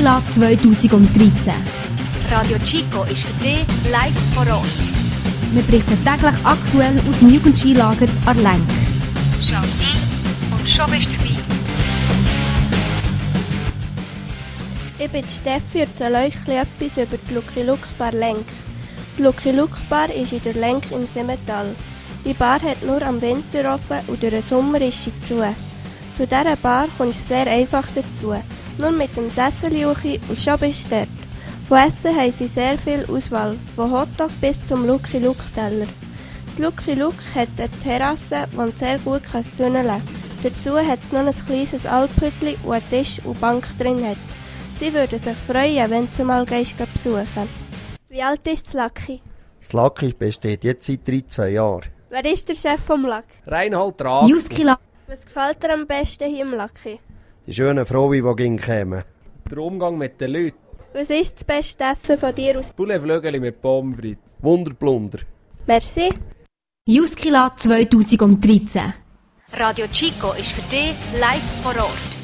Juskila 2013. Radio Chico ist für dich live vor Ort. Wir berichten täglich aktuell aus dem Jugendskilager Arlenk. Schau rein und schon bist du dabei. Ich bin Steffi und erzähle euch etwas über die Lucky Luke Bar Lenk. Die Lucky Luke Bar ist in der Lenk im Simmental. Die Bar hat nur am Winter offen und durch den Sommer ist sie zu. Zu dieser Bar kommst du sehr einfach dazu. Nur mit dem Sessel und schon bist du dort. Von Essen haben sie sehr viel Auswahl, von Hotdog bis zum Lucky Luke Teller. Das Lucky Luke hat eine Terrasse, die man sehr gut sünnen kann. Dazu hat es noch ein kleines Alphütchen, wo ein Tisch und Bank drin hat. Sie würden sich freuen, wenn du mal besuchen. Wie alt ist das Lucky? Das Lucky besteht jetzt seit 13 Jahren. Wer ist der Chef vom Lucky? Reinhold Draht. Juskila. Was gefällt dir am besten hier im Lucky? Die schönen Frauen, die gehen kommen. Der Umgang mit den Leuten. Was ist das beste Essen von dir aus? Pouletflügel mit Pommes frites. Wunderblunder. Merci. Juskila 2013. Radio Chico ist für dich live vor Ort.